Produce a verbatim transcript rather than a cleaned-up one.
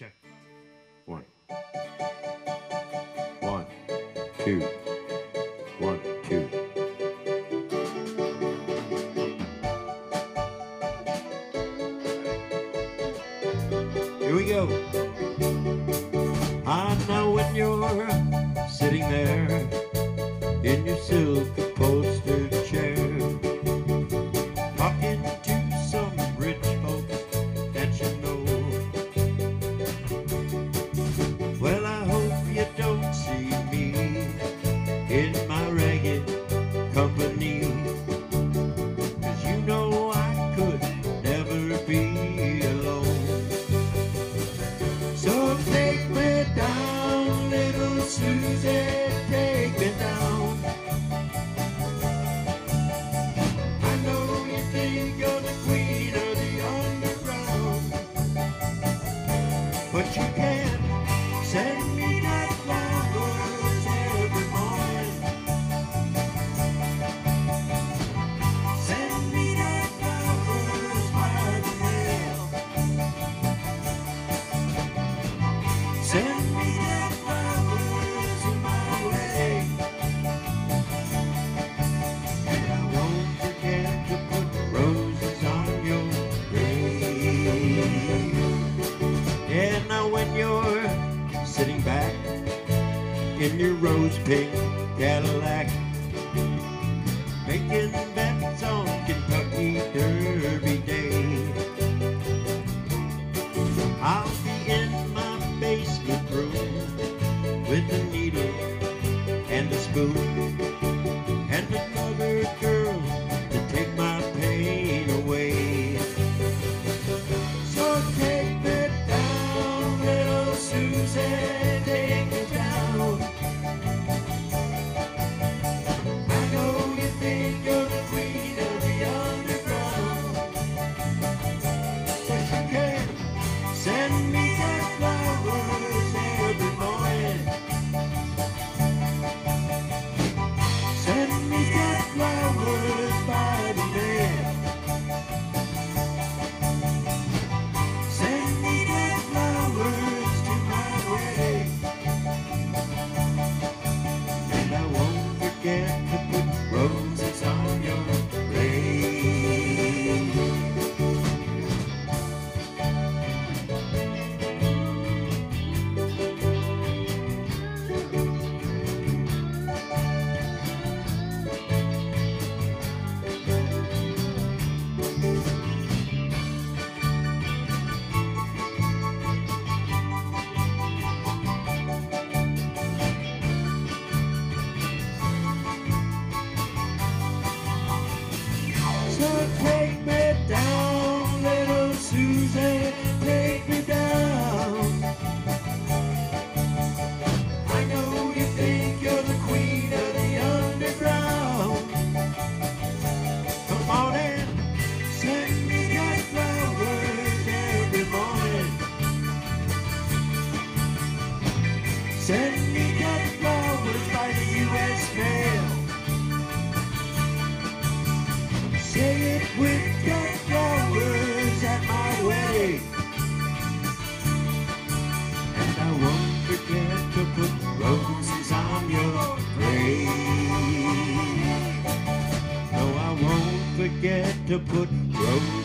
Check. One. One, two. One, two. Here we go. I know when you're sitting there in your silk upholstered chair, talking to some rich folks that you know. Well, I hope you don't see me in my ragged company, 'cause you know I could never be alone. So take me down, little Susie, take me down. I know you think you're the queen of the underground, but you can't send me that flowers every morning. Send me that flowers by the mail. Send me that flowers in my way. And I won't forget to put roses on your grave. And now when you're sitting back in your rose pink Cadillac, making bets on Kentucky Derby Day, I'll be in my basement room with a needle and a spoon and another girl to take my pain away. So take me down, little Susie, take me down. I know you think you're the queen of the underground, but you can't send me that flowers every morning. Send me that flowers by the mail. Send me that flowers to my wedding. And I won't forget to put roses on your grave. So take me down, little Susie, take me down. I know you think you're the queen of the underground. Come on in, send me that flowers every morning. Send me that flowers by the U S mail. Say it with that flowers at my wedding. And I won't forget to put roses on your grave. No, I won't forget to put roses